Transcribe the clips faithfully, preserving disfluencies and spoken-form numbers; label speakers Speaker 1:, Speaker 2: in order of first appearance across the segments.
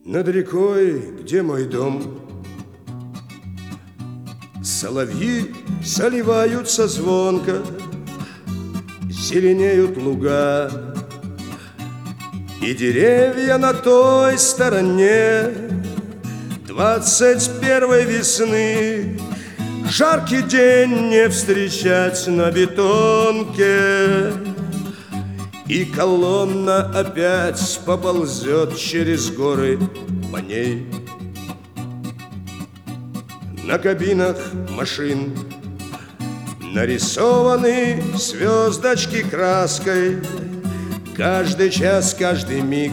Speaker 1: Над рекой, где мой дом, соловьи заливаются звонко, зеленеют луга, и деревья на той стороне двадцать первой весны. Жаркий день не встречать на бетонке, и колонна опять поползет через горы по ней. На кабинах машин нарисованы звездочки краской. Каждый час, каждый миг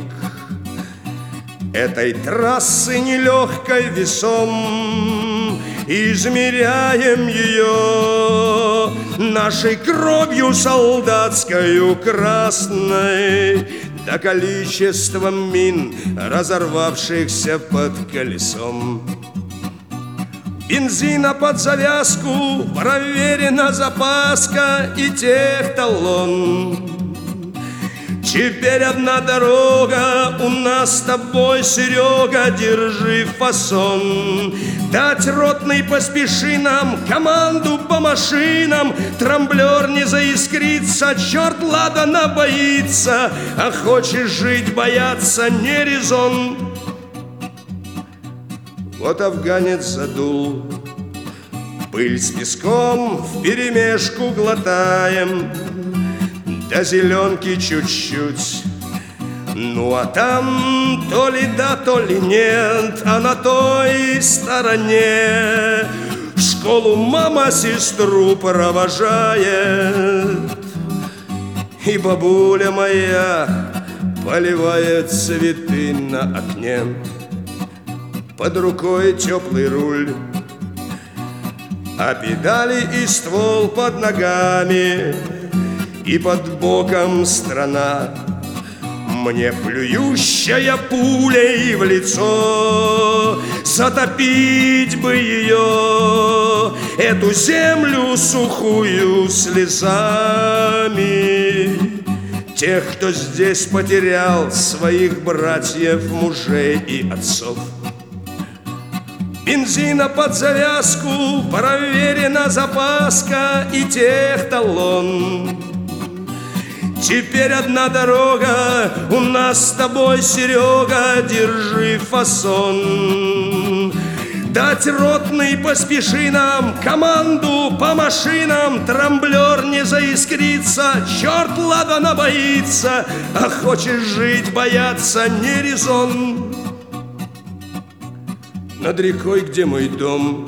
Speaker 1: этой трассы нелегкой весом. Измеряем ее нашей кровью солдатскою красной, да количеством мин, разорвавшихся под колесом. Бензина под завязку, проверена запаска и техталон. Теперь одна дорога, у нас с тобой, Серега, держи фасон. Дать ротный поспеши нам, команду по машинам, трамблер не заискрится, черт ладана боится, а хочешь жить, бояться не резон. Вот афганец задул, пыль с песком вперемешку глотаем, до зеленки чуть-чуть. Ну а там то ли да, то ли нет, а на той стороне в школу мама сестру провожает, и бабуля моя поливает цветы на окне. Под рукой теплый руль, а педали и ствол под ногами, и под боком страна, мне плюющая пулей в лицо. Затопить бы ее, эту землю сухую, слезами тех, кто здесь потерял своих братьев, мужей и отцов. Бензина под завязку, проверена запаска и техталон. Теперь одна дорога, у нас с тобой, Серега, держи фасон. Дать ротный поспеши нам, команду по машинам, трамблер не заискрится, черт ладана боится, а хочешь жить, бояться не резон. Над рекой, где мой дом,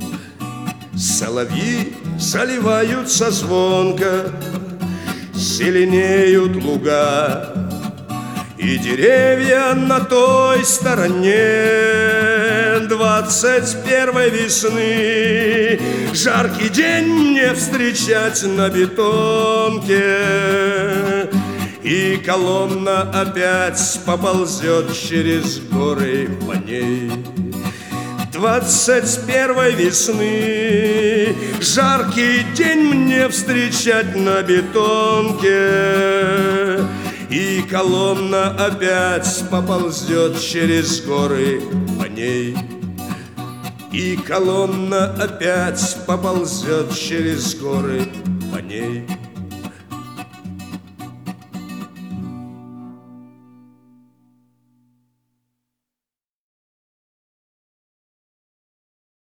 Speaker 1: соловьи заливаются звонко, зеленеют луга, и деревья на той стороне двадцать первой весны. Жаркий день мне встречать на бетонке, и колонна опять поползет через горы по ней. Двадцать первой весны жаркий день мне встречать на бетонке, и колонна опять поползет через горы по ней. И колонна опять поползет через горы по ней.